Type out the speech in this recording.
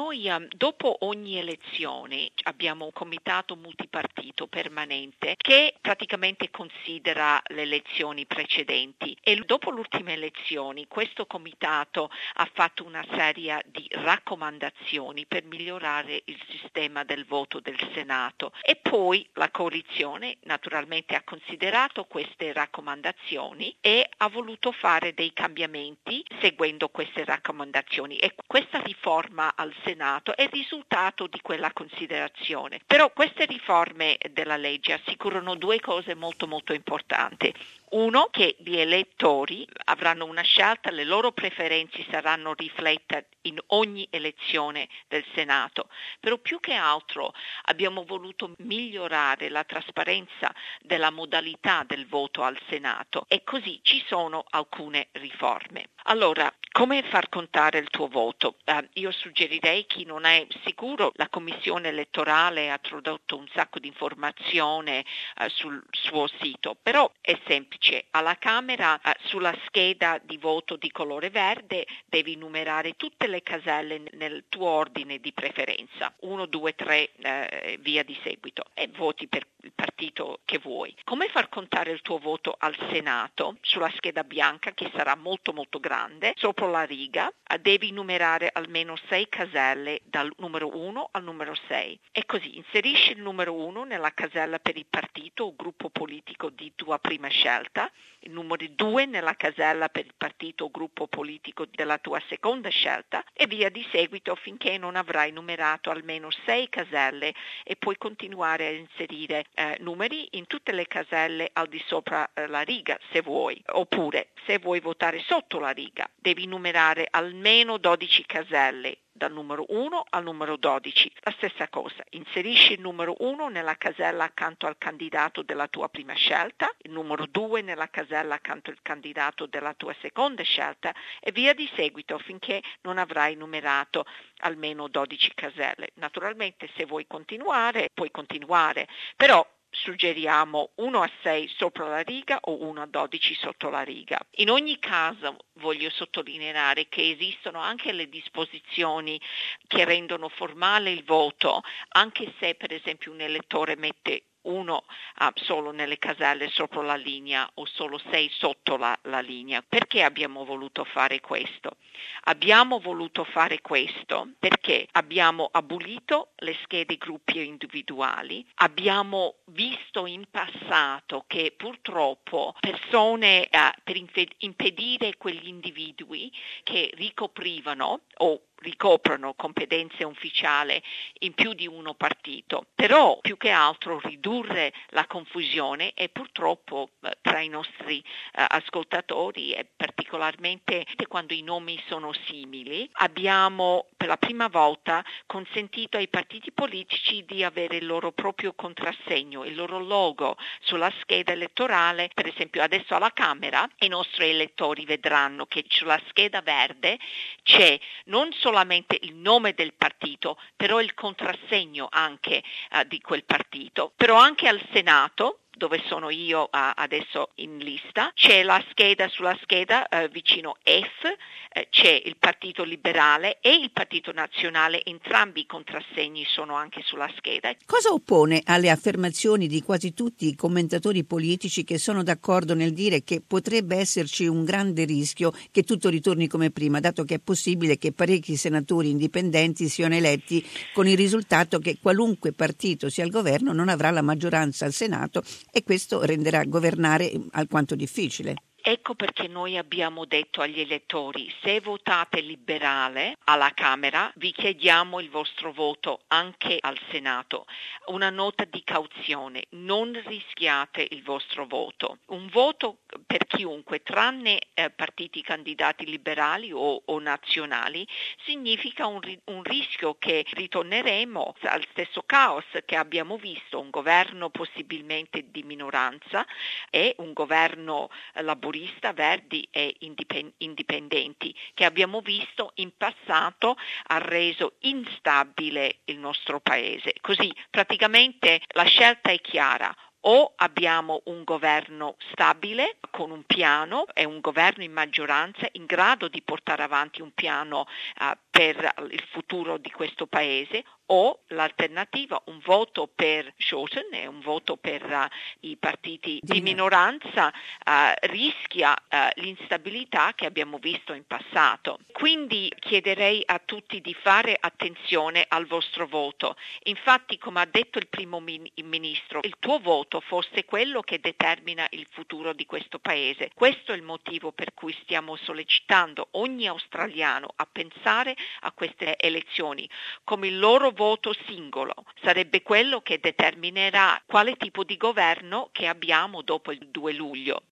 Noi dopo ogni elezione abbiamo un comitato multipartito permanente che praticamente considera le elezioni precedenti e dopo le ultime elezioni questo comitato ha fatto una serie di raccomandazioni per migliorare il sistema del voto del Senato e poi la coalizione naturalmente ha considerato queste raccomandazioni e ha voluto fare dei cambiamenti seguendo queste raccomandazioni e questa riforma al Senato è il risultato di quella considerazione. Però queste riforme della legge assicurano due cose molto molto importanti. Uno, che gli elettori avranno una scelta, le loro preferenze saranno riflette in ogni elezione del Senato, però più che altro abbiamo voluto migliorare la trasparenza della modalità del voto al Senato e così ci sono alcune riforme. Allora, come far contare il tuo voto? Io suggerirei chi non è sicuro, la Commissione elettorale ha tradotto un sacco di informazione sul suo sito, però è semplice. Alla Camera sulla scheda di voto di colore verde devi numerare tutte le caselle nel tuo ordine di preferenza, 1, 2, 3, via di seguito, e voti per il partito che vuoi. Come far contare il tuo voto al Senato? Sulla scheda bianca, che sarà molto molto grande, sopra la riga devi numerare almeno 6 caselle dal numero 1 al numero 6 e così inserisci il numero 1 nella casella per il partito o gruppo politico di tua prima scelta, il numero 2 nella casella per il partito o gruppo politico della tua seconda scelta e via di seguito finché non avrai numerato almeno 6 caselle e puoi continuare a inserire numeri in tutte le caselle al di sopra la riga se vuoi, oppure se vuoi votare sotto la riga devi numerare almeno 12 caselle dal numero 1 al numero 12. La stessa cosa, inserisci il numero 1 nella casella accanto al candidato della tua prima scelta, il numero 2 nella casella accanto al candidato della tua seconda scelta e via di seguito finché non avrai numerato almeno 12 caselle. Naturalmente se vuoi continuare, puoi continuare, però suggeriamo 1 a 6 sopra la riga o 1 a 12 sotto la riga. In ogni caso voglio sottolineare che esistono anche le disposizioni che rendono formale il voto, anche se per esempio un elettore mette 1 solo nelle caselle sopra la linea o solo 6 sotto la linea. Perché abbiamo voluto fare questo? Abbiamo voluto fare questo perché abbiamo abolito le schede gruppi individuali, abbiamo visto in passato che purtroppo persone per impedire quegli individui che ricoprivano o ricoprono competenze ufficiali in più di uno partito, però più che altro ridurre la confusione e purtroppo tra i nostri ascoltatori e particolarmente quando i nomi sono simili abbiamo per la prima volta consentito ai partiti politici di avere il loro proprio contrassegno, il loro logo sulla scheda elettorale. Per esempio adesso alla Camera i nostri elettori vedranno che sulla scheda verde c'è non solamente il nome del partito, però il contrassegno anche di quel partito, però anche al Senato, dove sono io adesso in lista, c'è la scheda sulla scheda vicino F, c'è il Partito Liberale e il Partito Nazionale, entrambi i contrassegni sono anche sulla scheda. Cosa oppone alle affermazioni di quasi tutti i commentatori politici che sono d'accordo nel dire che potrebbe esserci un grande rischio che tutto ritorni come prima, dato che è possibile che parecchi senatori indipendenti siano eletti con il risultato che qualunque partito sia al governo non avrà la maggioranza al Senato e questo renderà governare alquanto difficile? Ecco perché noi abbiamo detto agli elettori: se votate liberale alla Camera, vi chiediamo il vostro voto anche al Senato. Una nota di cauzione: non rischiate il vostro voto. Un voto per chiunque, tranne partiti candidati liberali o nazionali, significa un rischio che ritorneremo al stesso caos che abbiamo visto, un governo possibilmente di minoranza e un governo laburista, verdi e indipendenti che abbiamo visto in passato ha reso instabile il nostro paese. Così praticamente la scelta è chiara: o abbiamo un governo stabile con un piano e un governo in maggioranza in grado di portare avanti un piano per il futuro di questo paese, o l'alternativa, un voto per Scholten e un voto per i partiti di minoranza, rischia l'instabilità che abbiamo visto in passato. Quindi chiederei a tutti di fare attenzione al vostro voto. Infatti, come ha detto il primo ministro, il tuo voto forse è quello che determina il futuro di questo paese. Questo è il motivo per cui stiamo sollecitando ogni australiano a pensare a queste elezioni come il loro voto singolo. Sarebbe quello che determinerà quale tipo di governo che abbiamo dopo il 2 luglio.